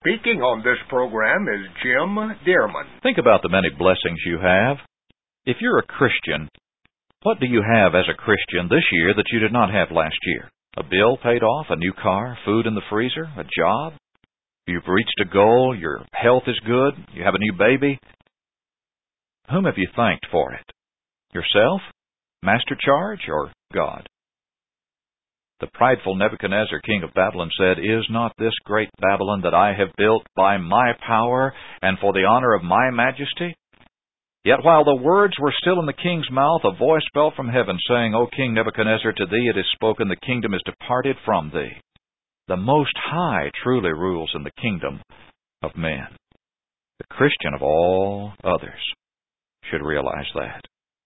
Speaking on this program is Jim Dearman. Think about the many blessings you have. If you're a Christian, what do you have as a Christian this year that you did not have last year? A bill paid off, a new car, food in the freezer, a job? You've reached a goal, your health is good, you have a new baby. Whom have you thanked for it? Yourself, Master Charge, or God? The prideful Nebuchadnezzar, king of Babylon, said, "Is not this great Babylon that I have built by my power and for the honor of my majesty?" Yet while the words were still in the king's mouth, a voice fell from heaven, saying, "O King Nebuchadnezzar, to thee it is spoken, the kingdom is departed from thee. The Most High truly rules in the kingdom of men." The Christian of all others should realize that.